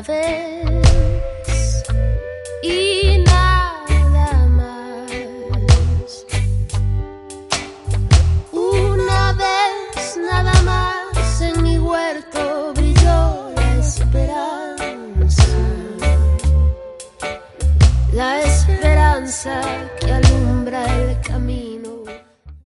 vez y nada más. Una vez nada más en mi huerto brilló la esperanza que